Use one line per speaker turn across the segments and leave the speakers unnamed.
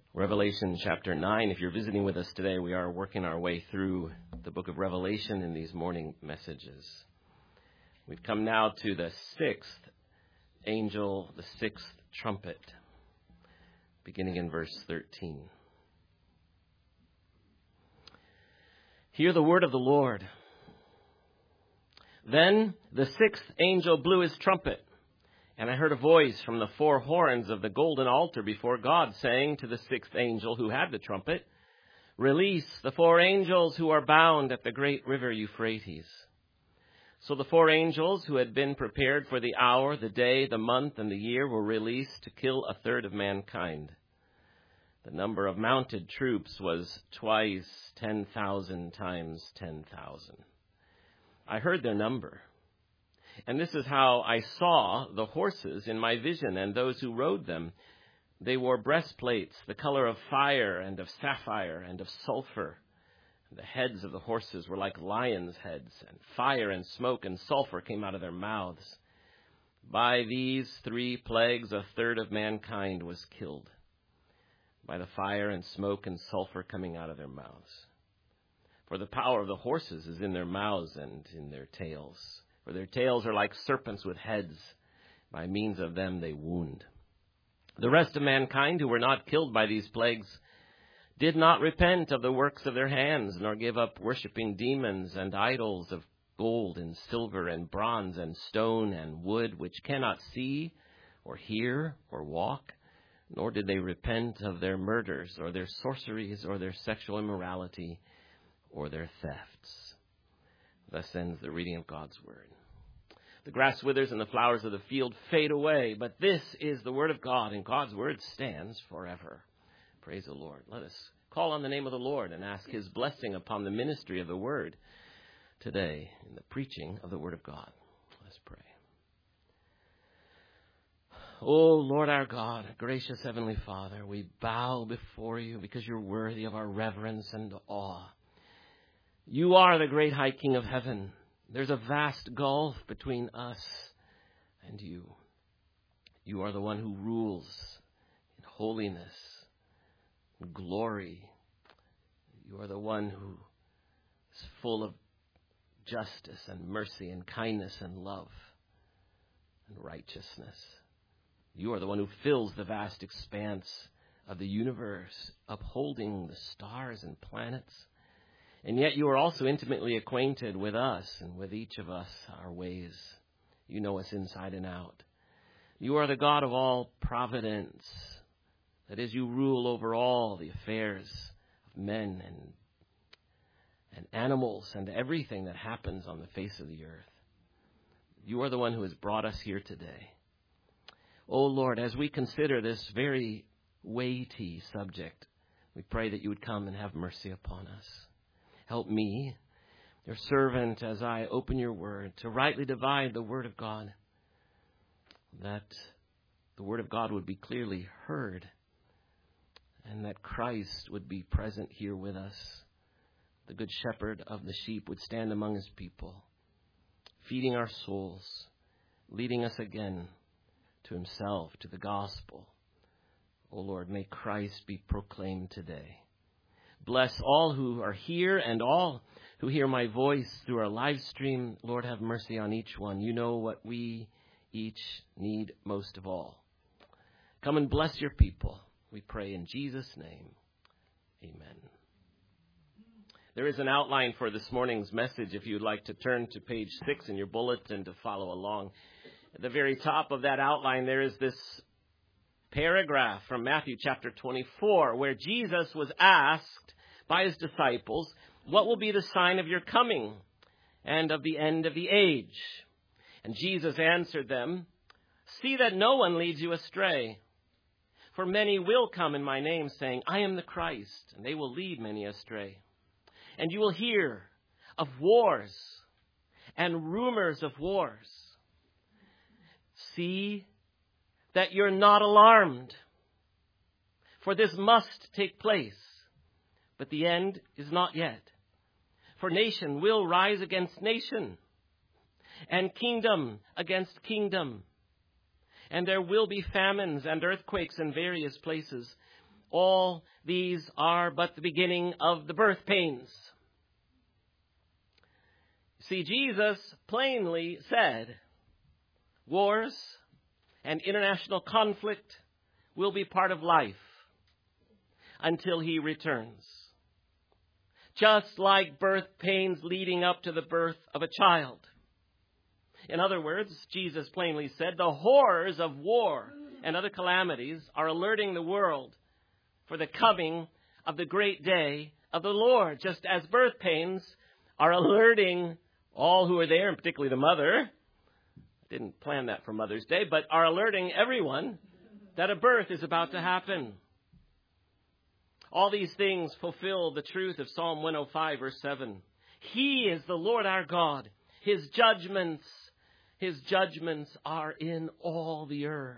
Revelation chapter 9. If you're visiting with us today, we are working our way through the book of Revelation in these morning messages. We've come now to the sixth angel, the sixth trumpet, beginning in verse 13. Hear the word of the Lord. Then the sixth angel blew his trumpet, and I heard a voice from the four horns of the golden altar before God, saying to the sixth angel who had the trumpet, "Release the four angels who are bound at the great river Euphrates." So the four angels who had been prepared for the hour, the day, the month, and the year were released to kill a third of mankind. The number of mounted troops was twice 10,000 times 10,000. I heard their number. And this is how I saw the horses in my vision and those who rode them. They wore breastplates, the color of fire and of sapphire and of sulfur. The heads of the horses were like lions' heads, and fire and smoke and sulfur came out of their mouths. By these three plagues, a third of mankind was killed, by the fire and smoke and sulfur coming out of their mouths. For the power of the horses is in their mouths and in their tails. For their tails are like serpents with heads. By means of them they wound. The rest of mankind who were not killed by these plagues did not repent of the works of their hands, nor give up worshipping demons and idols of gold and silver and bronze and stone and wood, which cannot see or hear or walk, nor did they repent of their murders or their sorceries or their sexual immorality or their thefts. Thus ends the reading of God's word. The grass withers and the flowers of the field fade away, but this is the word of God, and God's word stands forever. Praise the Lord. Let us call on the name of the Lord and ask his blessing upon the ministry of the word today in the preaching of the word of God. Let's pray. Oh, Lord our God, gracious Heavenly Father, we bow before you because you're worthy of our reverence and awe. You are the great high King of heaven. There's a vast gulf between us and you. You are the one who rules in holiness and glory. You are the one who is full of justice and mercy and kindness and love and righteousness. You are the one who fills the vast expanse of the universe, upholding the stars and planets. And yet you are also intimately acquainted with us and with each of us, our ways. You know us inside and out. You are the God of all providence. That is, you rule over all the affairs of men and animals and everything that happens on the face of the earth. You are the one who has brought us here today. Oh Lord, as we consider this very weighty subject, we pray that you would come and have mercy upon us. Help me, your servant, as I open your word, to rightly divide the word of God, that the word of God would be clearly heard, and that Christ would be present here with us. The good shepherd of the sheep would stand among his people, feeding our souls, leading us again to himself, to the gospel. O Lord, may Christ be proclaimed today. Bless all who are here and all who hear my voice through our live stream. Lord, have mercy on each one. You know what we each need most of all. Come and bless your people. We pray in Jesus' name. Amen. There is an outline for this morning's message if you'd like to turn to page 6 in your bulletin to follow along. At the very top of that outline, there is this paragraph from Matthew chapter 24, where Jesus was asked by his disciples, what will be the sign of your coming and of the end of the age? And Jesus answered them, see that no one leads you astray. For many will come in my name, saying, I am the Christ, and they will lead many astray. And you will hear of wars and rumors of wars. See that you're not alarmed, for this must take place, but the end is not yet. For nation will rise against nation, and kingdom against kingdom. And there will be famines and earthquakes in various places. All these are but the beginning of the birth pains. See, Jesus plainly said, wars and international conflict will be part of life until he returns. Just like birth pains leading up to the birth of a child. In other words, Jesus plainly said, the horrors of war and other calamities are alerting the world for the coming of the great day of the Lord, just as birth pains are alerting all who are there, and particularly the mother. Didn't plan that for Mother's Day, but are alerting everyone that a birth is about to happen. All these things fulfill the truth of Psalm 105, verse 7. He is the Lord our God. His judgments are in all the earth.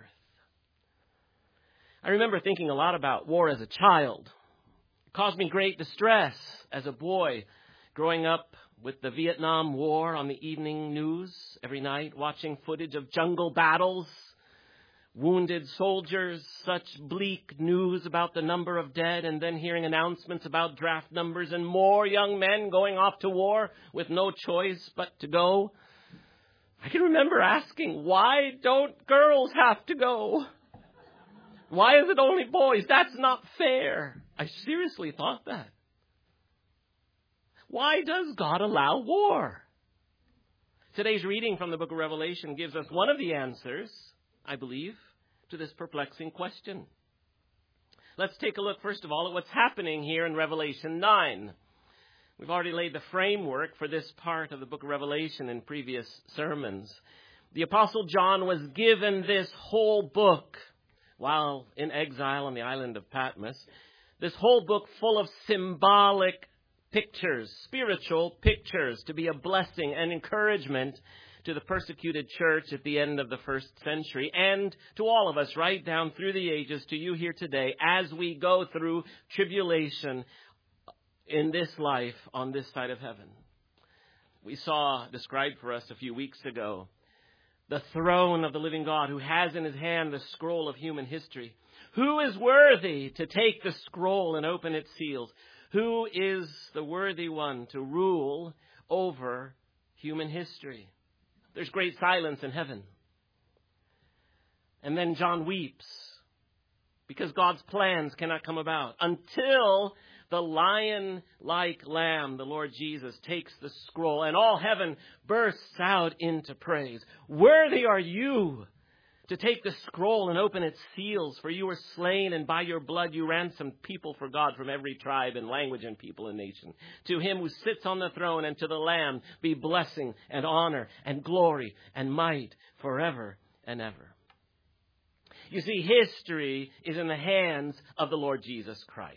I remember thinking a lot about war as a child. It caused me great distress as a boy, growing up with the Vietnam War on the evening news every night, watching footage of jungle battles, wounded soldiers, such bleak news about the number of dead, and then hearing announcements about draft numbers and more young men going off to war with no choice but to go. I can remember asking, why don't girls have to go? Why is it only boys? That's not fair. I seriously thought that. Why does God allow war? Today's reading from the book of Revelation gives us one of the answers, I believe, to this perplexing question. Let's take a look, first of all, at what's happening here in Revelation 9. We've already laid the framework for this part of the book of Revelation in previous sermons. The Apostle John was given this whole book while in exile on the island of Patmos. This whole book full of symbolic pictures, spiritual pictures, to be a blessing and encouragement to the persecuted church at the end of the first century, and to all of us right down through the ages, to you here today, as we go through tribulation in this life on this side of heaven. We saw described for us a few weeks ago the throne of the living God, who has in his hand the scroll of human history. Who is worthy to take the scroll and open its seals? Who is the worthy one to rule over human history? There's great silence in heaven. And then John weeps because God's plans cannot come about until the lion-like Lamb, the Lord Jesus, takes the scroll, and all heaven bursts out into praise. Worthy are you to take the scroll and open its seals, for you were slain, and by your blood you ransomed people for God from every tribe and language and people and nation. To him who sits on the throne and to the Lamb be blessing and honor and glory and might forever and ever. You see, history is in the hands of the Lord Jesus Christ.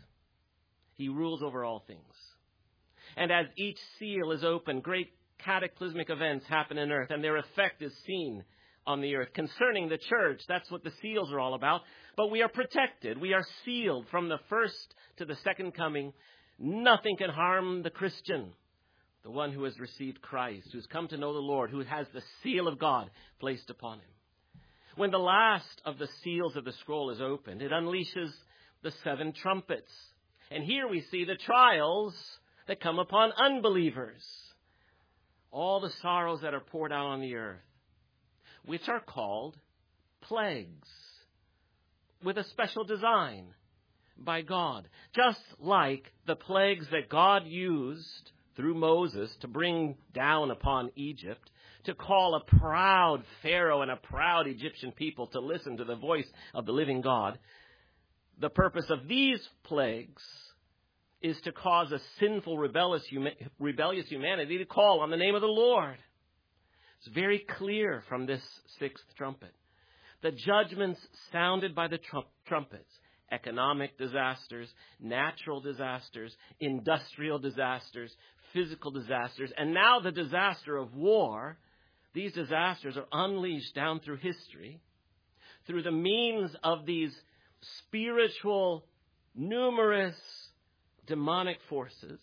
He rules over all things. And as each seal is opened, great cataclysmic events happen on earth, and their effect is seen on the earth. Concerning the church, that's what the seals are all about. But we are protected. We are sealed from the first to the second coming. Nothing can harm the Christian, the one who has received Christ, who's come to know the Lord, who has the seal of God placed upon him. When the last of the seals of the scroll is opened, it unleashes the 7 trumpets. And here we see the trials that come upon unbelievers. All the sorrows that are poured out on the earth, which are called plagues, with a special design by God. Just like the plagues that God used through Moses to bring down upon Egypt, to call a proud Pharaoh and a proud Egyptian people to listen to the voice of the living God. The purpose of these plagues is to cause a sinful, rebellious humanity to call on the name of the Lord. It's very clear from this 6th trumpet. The judgments sounded by the trumpets, economic disasters, natural disasters, industrial disasters, physical disasters, and now the disaster of war, these disasters are unleashed down through history through the means of these spiritual, numerous, demonic forces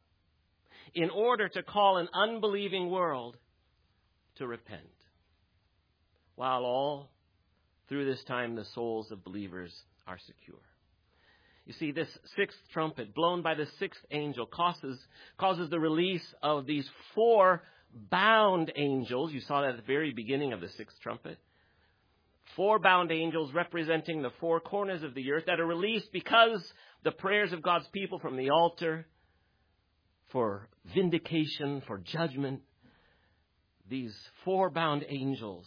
in order to call an unbelieving world to repent. While all through this time the souls of believers are secure. You see, this sixth trumpet, blown by the sixth angel, causes the release of these 4 bound angels. You saw that at the very beginning of the sixth trumpet. 4 bound angels representing the 4 corners of the earth that are released because the prayers of God's people from the altar for vindication, for judgment. These 4 bound angels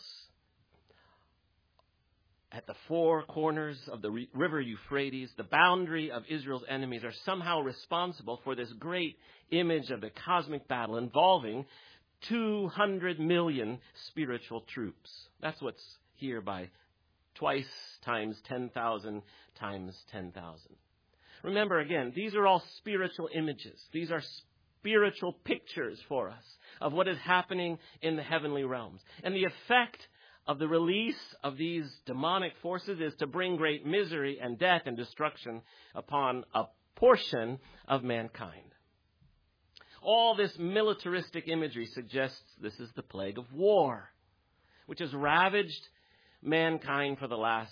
at the 4 corners of the river Euphrates, the boundary of Israel's enemies, are somehow responsible for this great image of the cosmic battle involving 200 million spiritual troops. That's what's here by twice times 10,000 times 10,000. Remember again, these are all spiritual images. These are spiritual pictures for us of what is happening in the heavenly realms. And the effect of the release of these demonic forces is to bring great misery and death and destruction upon a portion of mankind. All this militaristic imagery suggests this is the plague of war, which has ravaged mankind for the last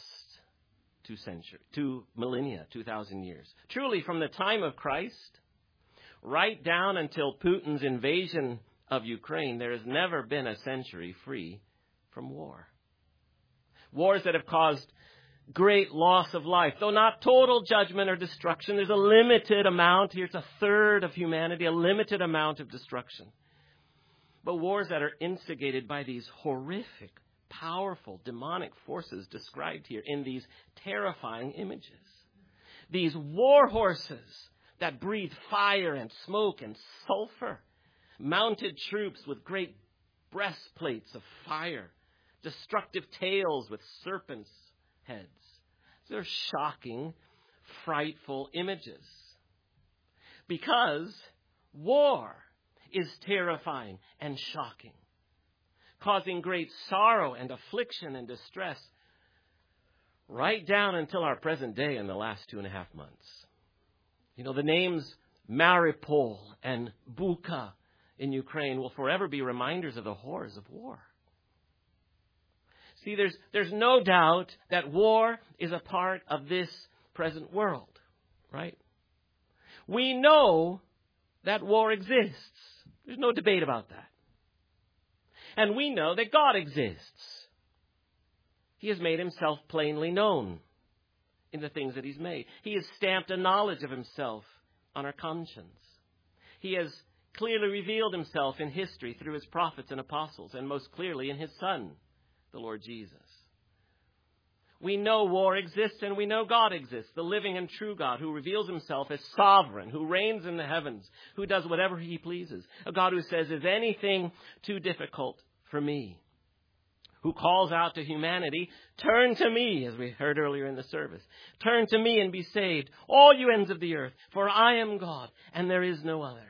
2 millennia, 2,000 years. Truly, from the time of Christ, right down until Putin's invasion of Ukraine, there has never been a century free from war. Wars that have caused great loss of life, though not total judgment or destruction. There's a limited amount. Here's a third of humanity, a limited amount of destruction. But wars that are instigated by these horrific, powerful, demonic forces described here in these terrifying images. These war horses that breathe fire and smoke and sulfur. Mounted troops with great breastplates of fire. Destructive tails with serpents' heads. They're shocking, frightful images. Because war is terrifying and shocking, causing great sorrow and affliction and distress right down until our present day in the last 2.5 months. You know, the names Mariupol and Bucha in Ukraine will forever be reminders of the horrors of war. See, there's no doubt that war is a part of this present world, right? We know that war exists. There's no debate about that. And we know that God exists. He has made himself plainly known in the things that he's made. He has stamped a knowledge of himself on our conscience. He has clearly revealed himself in history through his prophets and apostles, and most clearly in his Son, the Lord Jesus. We know war exists and we know God exists, the living and true God who reveals himself as sovereign, who reigns in the heavens, who does whatever he pleases. A God who says, is anything too difficult for me? Who calls out to humanity, turn to me, as we heard earlier in the service. Turn to me and be saved, all you ends of the earth, for I am God and there is no other.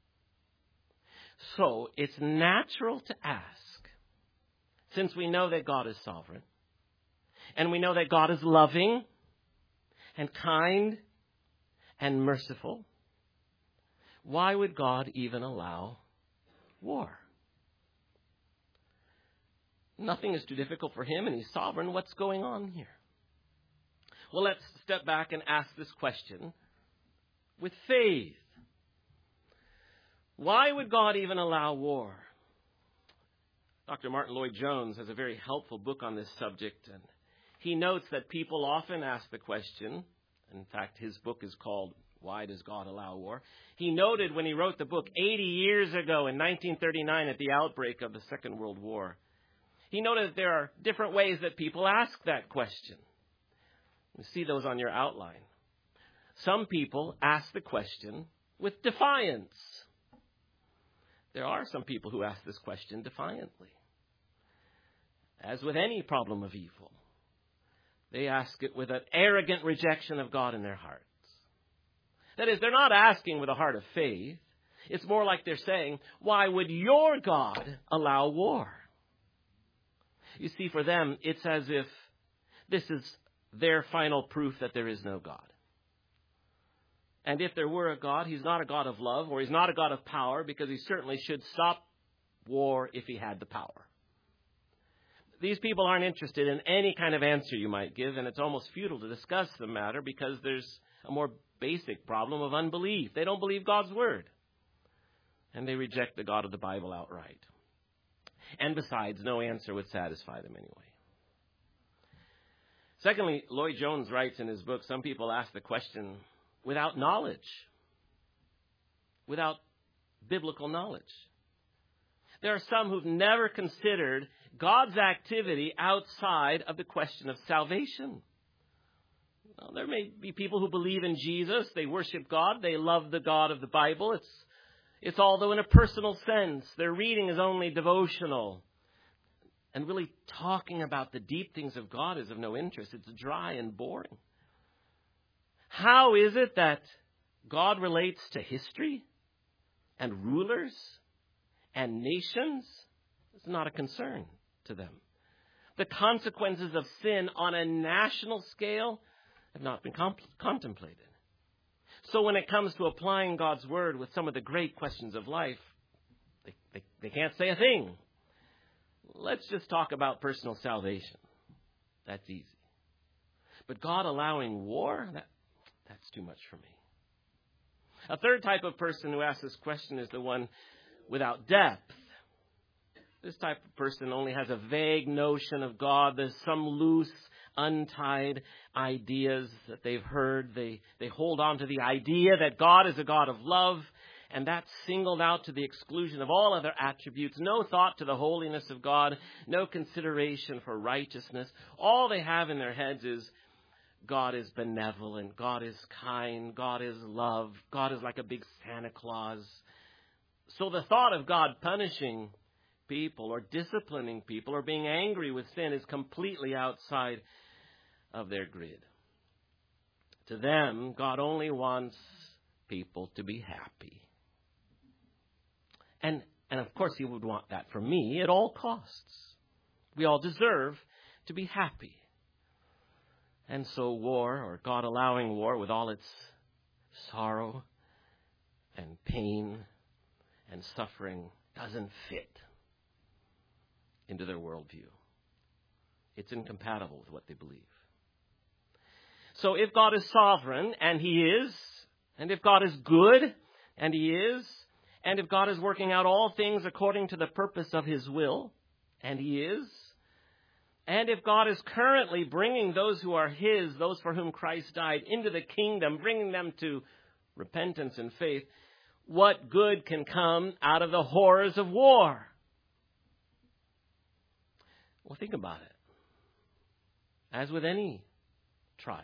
So it's natural to ask, since we know that God is sovereign, and we know that God is loving and kind and merciful, why would God even allow war? Nothing is too difficult for him, and he's sovereign. What's going on here? Well, let's step back and ask this question with faith. Why would God even allow war? Dr. Martin Lloyd-Jones has a very helpful book on this subject, and he notes that people often ask the question. In fact, his book is called Why Does God Allow War? He noted when he wrote the book 80 years ago in 1939 at the outbreak of the Second World War, he noted that there are different ways that people ask that question. You see those on your outline. Some people ask the question with defiance. There are some people who ask this question defiantly. As with any problem of evil, they ask it with an arrogant rejection of God in their hearts. That is, they're not asking with a heart of faith. It's more like they're saying, why would your God allow war? You see, for them, it's as if this is their final proof that there is no God. And if there were a God, he's not a God of love, or he's not a God of power, because he certainly should stop war if he had the power. these people aren't interested in any kind of answer you might give, and it's almost futile to discuss the matter because there's a more basic problem of unbelief. They don't believe God's word, and they reject the God of the Bible outright. And besides, no answer would satisfy them anyway. Secondly, Lloyd Jones writes in his book, some people ask the question without knowledge, without biblical knowledge. There are some who've never considered God's activity outside of the question of salvation. Well, there may be people who believe in Jesus, they worship God, they love the God of the Bible. It's although in a personal sense, their reading is only devotional. And really talking about the deep things of God is of no interest. It's dry and boring. How is it that God relates to history and rulers and nations? It's not a concern to them. The consequences of sin on a national scale have not been contemplated. So when it comes to applying God's word with some of the great questions of life, they can't say a thing. Let's just talk about personal salvation. That's easy. But God allowing war, that's too much for me. A third type of person who asks this question is the one without depth. This type of person only has a vague notion of God. There's some loose, untied ideas that they've heard. They hold on to the idea that God is a God of love, and that's singled out to the exclusion of all other attributes. No thought to the holiness of God, no consideration for righteousness. All they have in their heads is God is benevolent, God is kind, God is love, God is like a big Santa Claus. So the thought of God punishing people or disciplining people or being angry with sin is completely outside of their grid. To them, God only wants people to be happy. And of course, he would want that from me at all costs. We all deserve to be happy. And so war, or God allowing war with all its sorrow and pain and suffering, doesn't fit into their worldview. It's incompatible with what they believe. So if God is sovereign, and he is, and if God is good, and he is, and if God is working out all things according to the purpose of his will, and he is, and if God is currently bringing those who are his, those for whom Christ died, into the kingdom, bringing them to repentance and faith, what good can come out of the horrors of war? Well, think about it. As with any trial,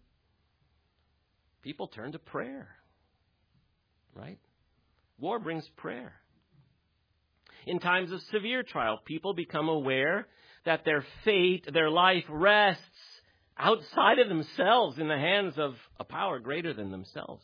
people turn to prayer, right? War brings prayer. In times of severe trial, people become aware that their fate, their life rests outside of themselves in the hands of a power greater than themselves.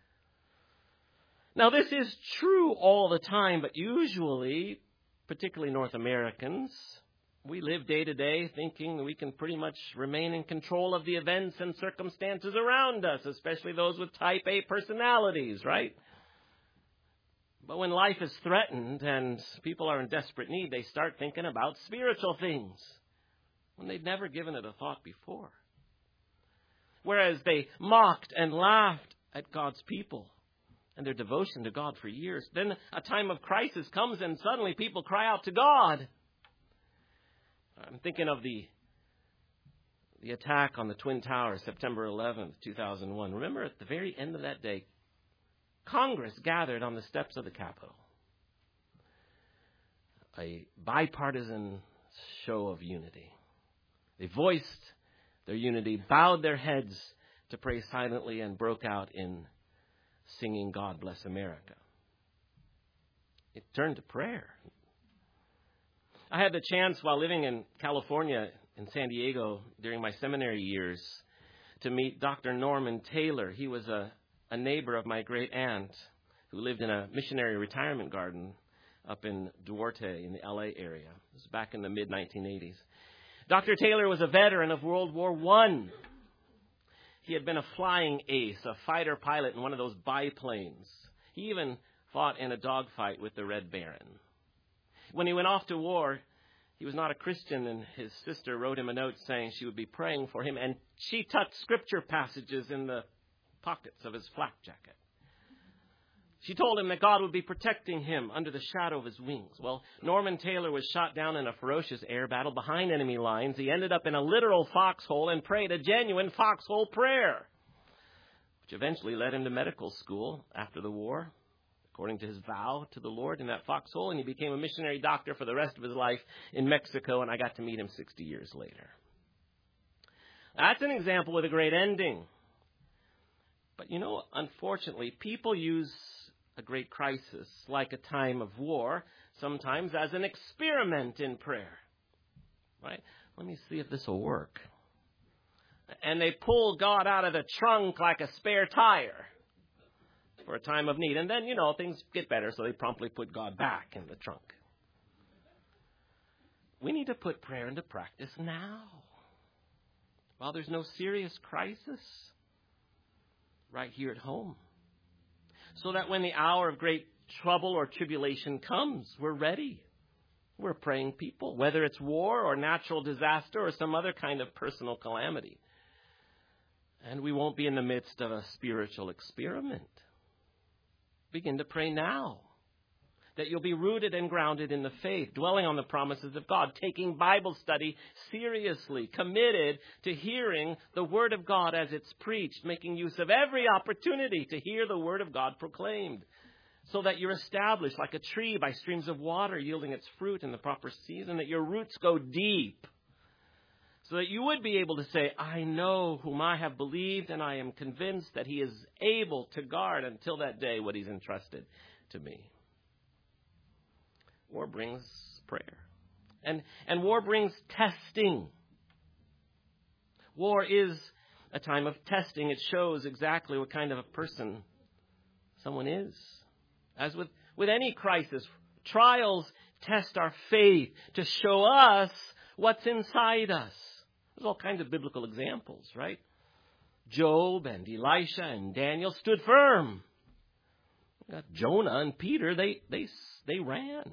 Now, this is true all the time, but usually, particularly North Americans, we live day to day thinking that we can pretty much remain in control of the events and circumstances around us, especially those with type A personalities, right? But when life is threatened and people are in desperate need, they start thinking about spiritual things when they'd never given it a thought before. Whereas they mocked and laughed at God's people and their devotion to God for years. Then a time of crisis comes and suddenly people cry out to God. I'm thinking of the attack on the Twin Towers, September 11th, 2001. Remember, at the very end of that day, Congress gathered on the steps of the Capitol. A bipartisan show of unity. They voiced their unity, bowed their heads to pray silently, and broke out in singing God Bless America. It turned to prayer. I had the chance while living in California, in San Diego, during my seminary years, to meet Dr. Norman Taylor. He was a neighbor of my great aunt who lived in a missionary retirement garden up in Duarte in the LA area. It was back in the mid-1980s. Dr. Taylor was a veteran of World War I. He had been a flying ace, a fighter pilot in one of those biplanes. He even fought in a dogfight with the Red Baron. When he went off to war, He was not a Christian, and his sister wrote him a note saying she would be praying for him, and she tucked scripture passages in the pockets of his flak jacket. She told him that God would be protecting him under the shadow of his wings. Well, Norman Taylor was shot down in a ferocious air battle behind enemy lines. He ended up in a literal foxhole and prayed a genuine foxhole prayer, which eventually led him to medical school after the war, according to his vow to the Lord in that foxhole, and he became a missionary doctor for the rest of his life in Mexico, and I got to meet him 60 years later. That's an example with a great ending. But unfortunately, people use a great crisis, like a time of war, sometimes as an experiment in prayer. Right? Let me see if this will work. And they pull God out of the trunk like a spare tire for a time of need. And then, things get better, so they promptly put God back in the trunk. We need to put prayer into practice now, while there's no serious crisis, right here at home, so that when the hour of great trouble or tribulation comes, we're ready. We're praying people, whether it's war or natural disaster or some other kind of personal calamity. And we won't be in the midst of a spiritual experiment. Begin to pray now, that you'll be rooted and grounded in the faith, dwelling on the promises of God, taking Bible study seriously, committed to hearing the Word of God as it's preached, making use of every opportunity to hear the Word of God proclaimed, so that you're established like a tree by streams of water, yielding its fruit in the proper season, that your roots go deep, so that you would be able to say, I know whom I have believed, and I am convinced that he is able to guard until that day what he's entrusted to me. War brings prayer. And war brings testing. War is a time of testing. It shows exactly what kind of a person someone is. As with any crisis, trials test our faith to show us what's inside us. There's all kinds of biblical examples, right? Job and Elisha and Daniel stood firm. We got Jonah and Peter, they ran.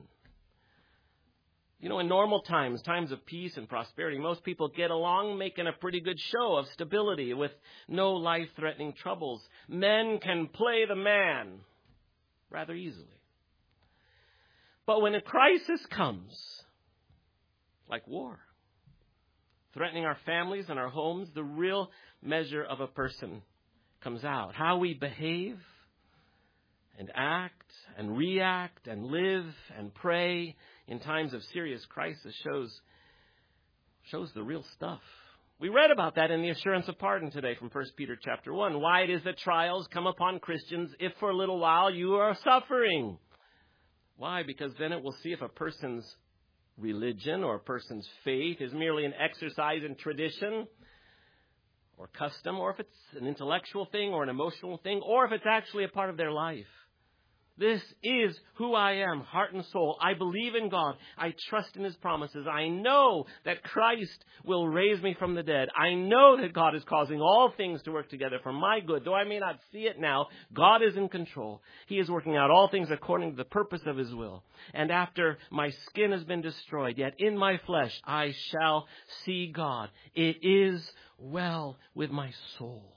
In normal times, times of peace and prosperity, most people get along making a pretty good show of stability with no life-threatening troubles. Men can play the man rather easily. But when a crisis comes, like war, threatening our families and our homes, the real measure of a person comes out. How we behave and act and react and live and pray in times of serious crisis shows the real stuff. We read about that in the assurance of pardon today from 1 Peter chapter 1. Why it is that trials come upon Christians if for a little while you are suffering. Why? Because then it will see if a person's religion or a person's faith is merely an exercise in tradition or custom, or if it's an intellectual thing or an emotional thing, or if it's actually a part of their life. This is who I am, heart and soul. I believe in God. I trust in his promises. I know that Christ will raise me from the dead. I know that God is causing all things to work together for my good. Though I may not see it now, God is in control. He is working out all things according to the purpose of his will. And after my skin has been destroyed, yet in my flesh I shall see God. It is well with my soul.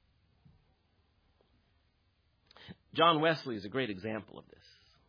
John Wesley is a great example of this.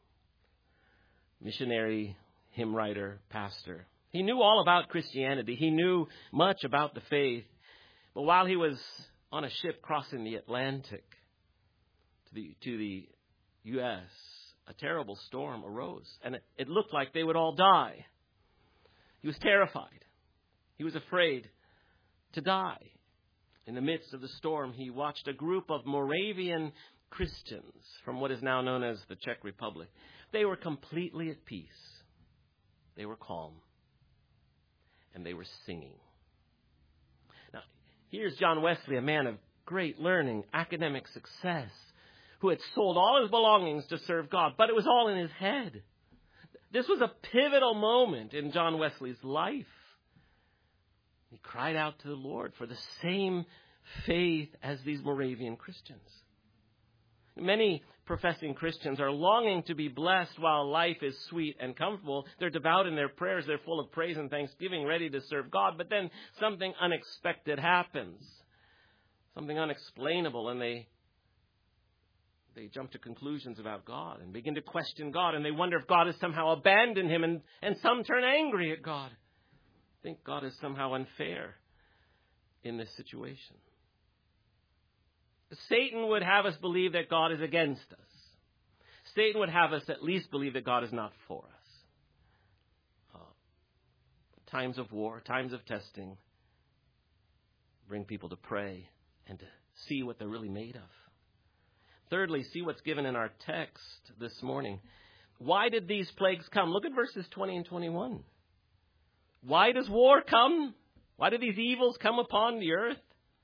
Missionary, hymn writer, pastor. He knew all about Christianity. He knew much about the faith. But while he was on a ship crossing the Atlantic to the U.S., a terrible storm arose. And it looked like they would all die. He was terrified. He was afraid to die. In the midst of the storm, he watched a group of Moravian Christians from what is now known as the Czech Republic. They were completely at peace. They were calm. And they were singing. Now, here's John Wesley, a man of great learning, academic success, who had sold all his belongings to serve God, but it was all in his head. This was a pivotal moment in John Wesley's life. He cried out to the Lord for the same faith as these Moravian Christians. Many professing Christians are longing to be blessed while life is sweet and comfortable. They're devout in their prayers. They're full of praise and thanksgiving, ready to serve God. But then something unexpected happens, something unexplainable, and they jump to conclusions about God and begin to question God, and they wonder if God has somehow abandoned him, and some turn angry at God. Think God is somehow unfair in this situation. Satan would have us believe that God is against us. Satan would have us at least believe that God is not for us. Times of war, times of testing, bring people to pray and to see what they're really made of. Thirdly, see what's given in our text this morning. Why did these plagues come? Look at verses 20 and 21. Why does war come? Why do these evils come upon the earth?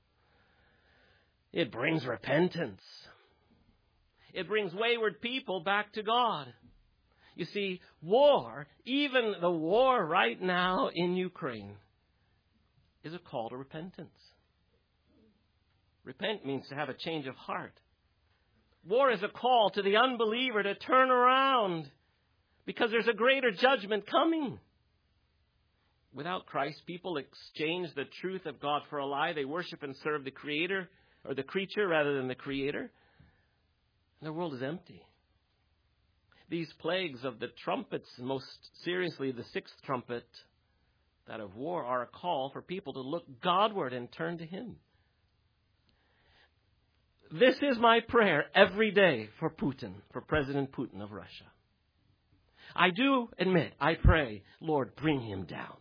It brings repentance. It brings wayward people back to God. You see, war, even the war right now in Ukraine, is a call to repentance. Repent means to have a change of heart. War is a call to the unbeliever to turn around because there's a greater judgment coming. Without Christ, people exchange the truth of God for a lie. They worship and serve the Creator, or the creature rather than the Creator. And the world is empty. These plagues of the trumpets, most seriously the sixth trumpet, that of war, are a call for people to look Godward and turn to Him. This is my prayer every day for Putin, for President Putin of Russia. I do admit, I pray, Lord, bring him down.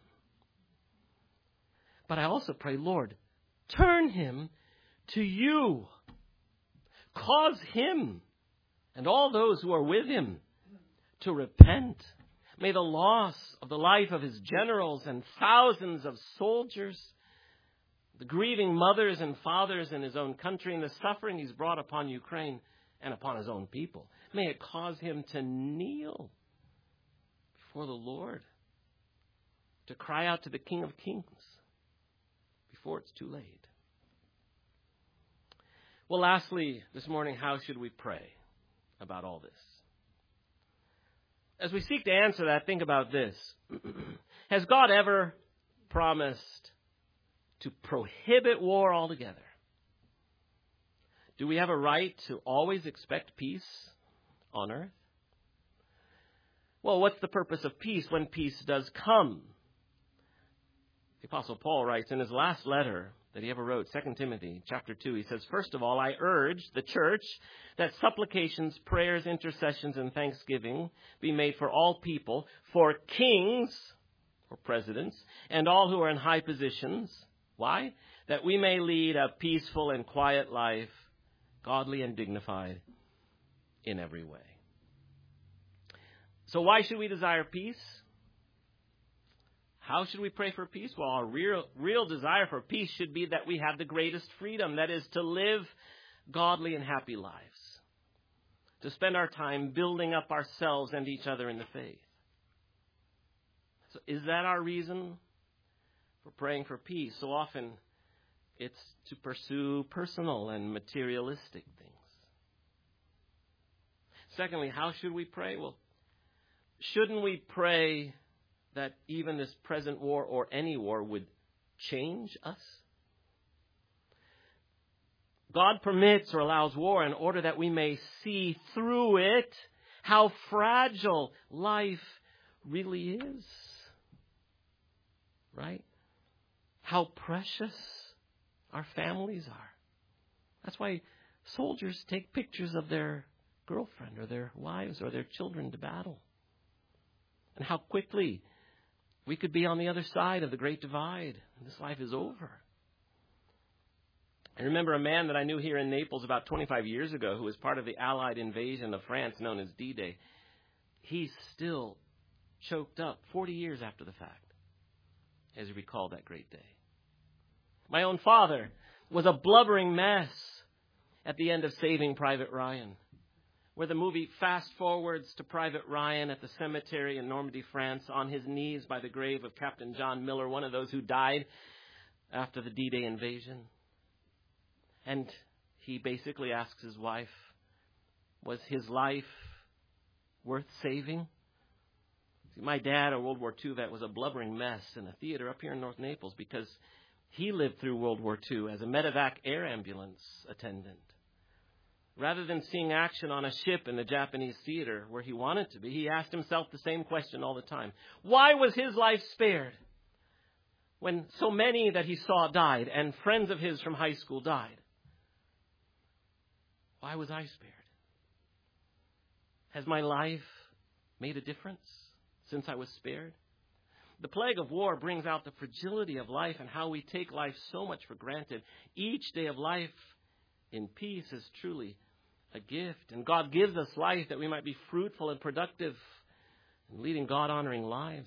But I also pray, Lord, turn him to you. Cause him and all those who are with him to repent. May the loss of the life of his generals and thousands of soldiers, the grieving mothers and fathers in his own country, and the suffering he's brought upon Ukraine and upon his own people, may it cause him to kneel before the Lord, to cry out to the King of Kings before it's too late. Well, lastly, this morning, how should we pray about all this? As we seek to answer that, think about this. Has God ever promised to prohibit war altogether? Do we have a right to always expect peace on earth? Well, what's the purpose of peace when peace does come? The Apostle Paul writes in his last letter that he ever wrote, 2 Timothy chapter 2, he says, "First of all, I urge the church that supplications, prayers, intercessions, and thanksgiving be made for all people, for kings, or presidents, and all who are in high positions." Why? That we may lead a peaceful and quiet life, godly and dignified in every way. So why should we desire peace? How should we pray for peace? Well, our real desire for peace should be that we have the greatest freedom, that is, to live godly and happy lives, to spend our time building up ourselves and each other in the faith. So is that our reason for praying for peace? So often it's to pursue personal and materialistic things. Secondly, how should we pray? Well, shouldn't we pray that even this present war or any war would change us? God permits or allows war in order that we may see through it how fragile life really is. Right? How precious our families are. That's why soldiers take pictures of their girlfriend or their wives or their children to battle. And how quickly we could be on the other side of the Great Divide and this life is over. I remember a man that I knew here in Naples about 25 years ago who was part of the Allied invasion of France known as D-Day. He's still choked up 40 years after the fact as he recalled that great day. My own father was a blubbering mess at the end of Saving Private Ryan, where the movie fast forwards to Private Ryan at the cemetery in Normandy, France, on his knees by the grave of Captain John Miller, one of those who died after the D-Day invasion. And he basically asks his wife, Was his life worth saving? See, my dad, a World War II vet, was a blubbering mess in a theater up here in North Naples because he lived through World War II as a medevac air ambulance attendant. Rather than seeing action on a ship in the Japanese theater where he wanted to be, he asked himself the same question all the time. Why was his life spared when so many that he saw died and friends of his from high school died? Why was I spared? Has my life made a difference since I was spared? The plague of war brings out the fragility of life and how we take life so much for granted. Each day of life in peace is truly a gift. And God gives us life that we might be fruitful and productive and leading God-honoring lives.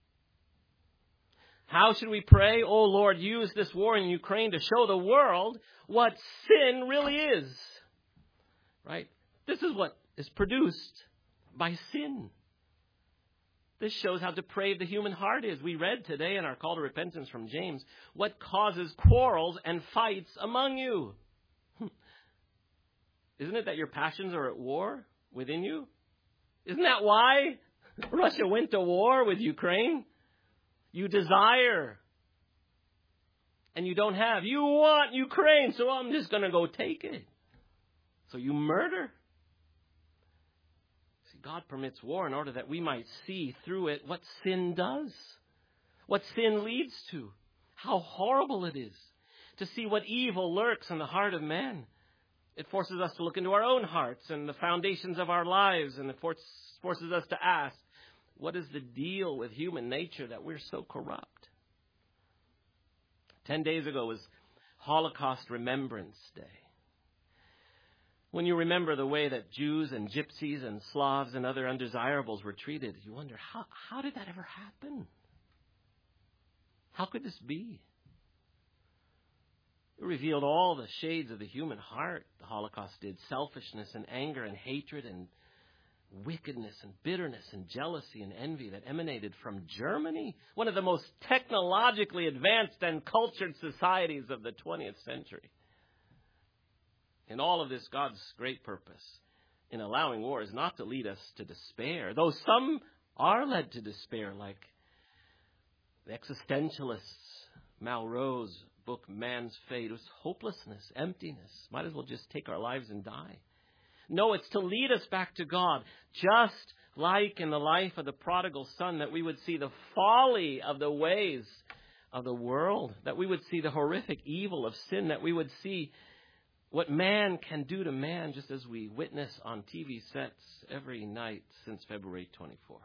How should we pray? Oh Lord, use this war in Ukraine to show the world what sin really is. Right? This is what is produced by sin. This shows how depraved the human heart is. We read today in our call to repentance from James, what causes quarrels and fights among you? Isn't it that your passions are at war within you? Isn't that why Russia went to war with Ukraine? You desire and you don't have. You want Ukraine, so I'm just going to go take it. So you murder. See, God permits war in order that we might see through it what sin does, what sin leads to, how horrible it is, to see what evil lurks in the heart of man. It forces us to look into our own hearts and the foundations of our lives, and it forces us to ask, what is the deal with human nature that we're so corrupt? 10 days ago was Holocaust Remembrance Day. When you remember the way that Jews and Gypsies and Slavs and other undesirables were treated, you wonder, how did that ever happen? How could this be? It revealed all the shades of the human heart, the Holocaust did. Selfishness and anger and hatred and wickedness and bitterness and jealousy and envy that emanated from Germany, one of the most technologically advanced and cultured societies of the 20th century. In all of this, God's great purpose in allowing war is not to lead us to despair, though some are led to despair, like the existentialists, Malraux's book, Man's Fate. It was hopelessness, emptiness. Might as well just take our lives and die. No, it's to lead us back to God, just like in the life of the prodigal son, that we would see the folly of the ways of the world, that we would see the horrific evil of sin, that we would see what man can do to man, just as we witness on TV sets every night since February 24th.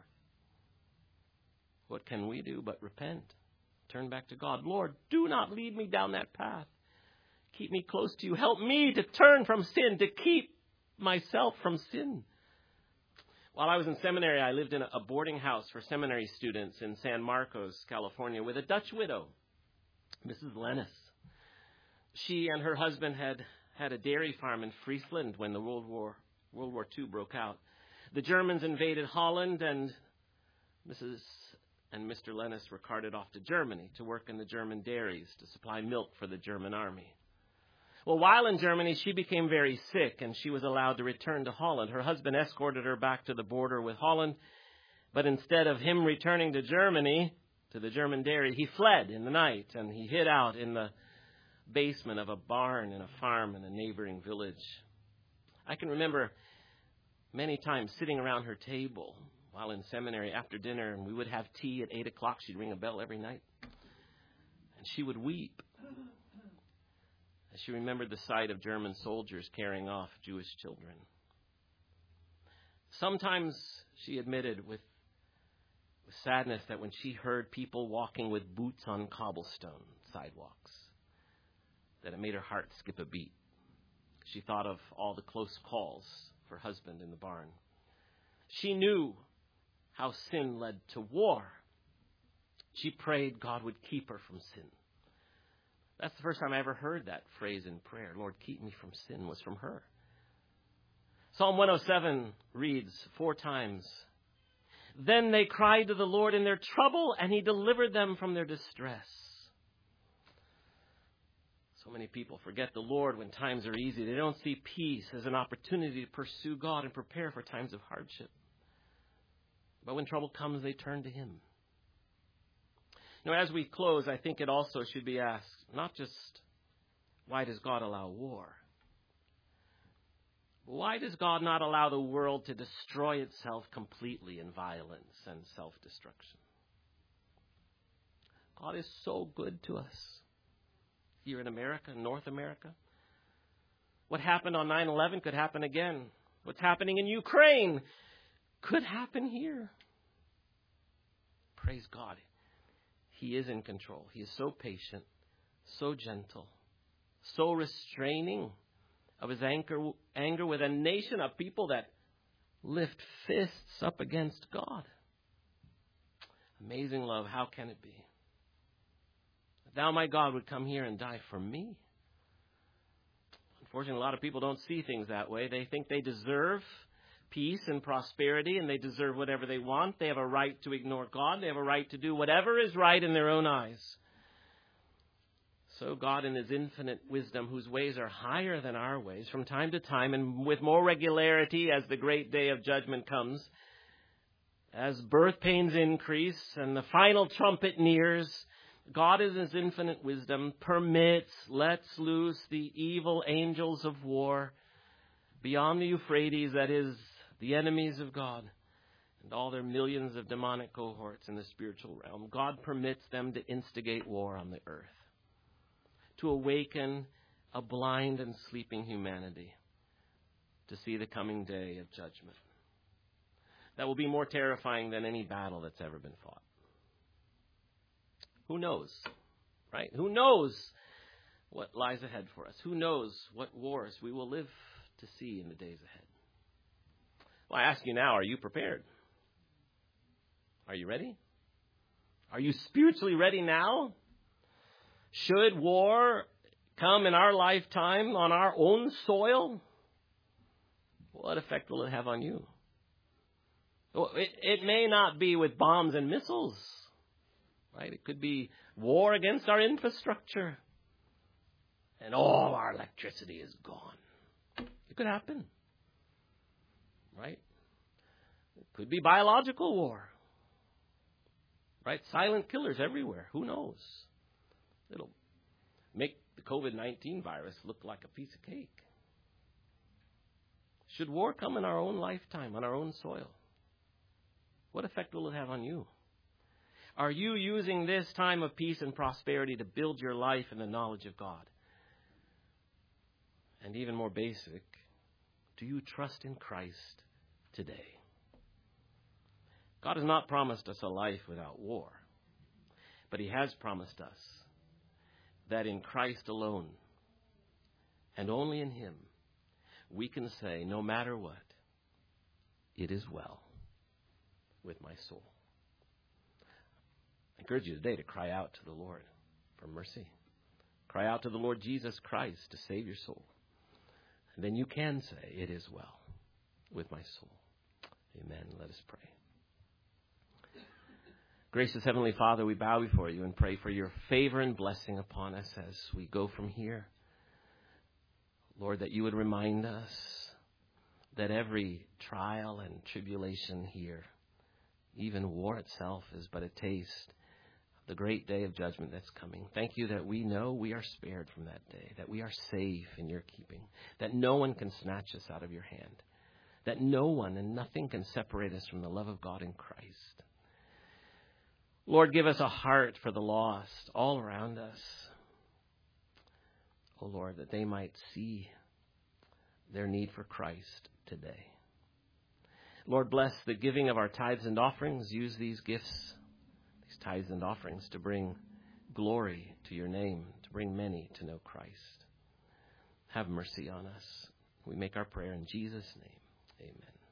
What can we do but repent? Turn back to God. Lord, do not lead me down that path. Keep me close to you. Help me to turn from sin, to keep myself from sin. While I was in seminary, I lived in a boarding house for seminary students in San Marcos, California, with a Dutch widow, Mrs. Lennis. She and her husband had a dairy farm in Friesland when the World War II broke out. The Germans invaded Holland, and Mrs. and Mr. Lennis were carted off to Germany to work in the German dairies to supply milk for the German army. Well, while in Germany, she became very sick, and she was allowed to return to Holland. Her husband escorted her back to the border with Holland, but instead of him returning to Germany, to the German dairy, he fled in the night, and he hid out in the basement of a barn in a farm in a neighboring village. I can remember many times sitting around her table while in seminary after dinner, and we would have tea at 8 o'clock. She'd ring a bell every night, and she would weep as she remembered the sight of German soldiers carrying off Jewish children. Sometimes she admitted with sadness that when she heard people walking with boots on cobblestone sidewalks, that it made her heart skip a beat. She thought of all the close calls for husband in the barn. She knew how sin led to war. She prayed God would keep her from sin. That's the first time I ever heard that phrase in prayer. Lord, keep me from sin, was from her. Psalm 107 reads 4 times, "Then they cried to the Lord in their trouble, and he delivered them from their distress." So many people forget the Lord when times are easy. They don't see peace as an opportunity to pursue God and prepare for times of hardship. But when trouble comes, they turn to Him. As we close, I think it also should be asked, not just why does God allow war? Why does God not allow the world to destroy itself completely in violence and self-destruction? God is so good to us here in America, North America. What happened on 9/11 could happen again. What's happening in Ukraine could happen here. Praise God. He is in control. He is so patient, so gentle, so restraining of His anger with a nation of people that lift fists up against God. Amazing love. How can it be? Thou, my God, would come here and die for me. Unfortunately, a lot of people don't see things that way. They think they deserve peace and prosperity, and they deserve whatever they want. They have a right to ignore God. They have a right to do whatever is right in their own eyes. So God, in His infinite wisdom, whose ways are higher than our ways, from time to time, and with more regularity as the great day of judgment comes, as birth pains increase and the final trumpet nears, God, in His infinite wisdom, lets loose the evil angels of war beyond the Euphrates, that is, the enemies of God, and all their millions of demonic cohorts in the spiritual realm. God permits them to instigate war on the earth, to awaken a blind and sleeping humanity to see the coming day of judgment. That will be more terrifying than any battle that's ever been fought. Who knows, right? Who knows what lies ahead for us? Who knows what wars we will live to see in the days ahead? Well, I ask you now, are you prepared? Are you ready? Are you spiritually ready now? Should war come in our lifetime on our own soil, what effect will it have on you? Well, it may not be with bombs and missiles, right? It could be war against our infrastructure, and all our electricity is gone. It could happen, right? It could be biological war, right? Silent killers everywhere. Who knows? It'll make the COVID-19 virus look like a piece of cake. Should war come in our own lifetime, on our own soil, what effect will it have on you? Are you using this time of peace and prosperity to build your life in the knowledge of God? And even more basic, do you trust in Christ today? God has not promised us a life without war, but He has promised us that in Christ alone, and only in Him, we can say, no matter what, it is well with my soul. I encourage you today to cry out to the Lord for mercy. Cry out to the Lord Jesus Christ to save your soul. And then you can say, it is well with my soul. Amen. Let us pray. Gracious Heavenly Father, we bow before you and pray for your favor and blessing upon us as we go from here. Lord, that you would remind us that every trial and tribulation here, even war itself, is but a taste of the great day of judgment that's coming. Thank you that we know we are spared from that day, that we are safe in your keeping, that no one can snatch us out of your hand, that no one and nothing can separate us from the love of God in Christ. Lord, give us a heart for the lost all around us. Oh, Lord, that they might see their need for Christ today. Lord, bless the giving of our tithes and offerings. Use these gifts, these tithes and offerings, to bring glory to your name, to bring many to know Christ. Have mercy on us. We make our prayer in Jesus' name. Amen.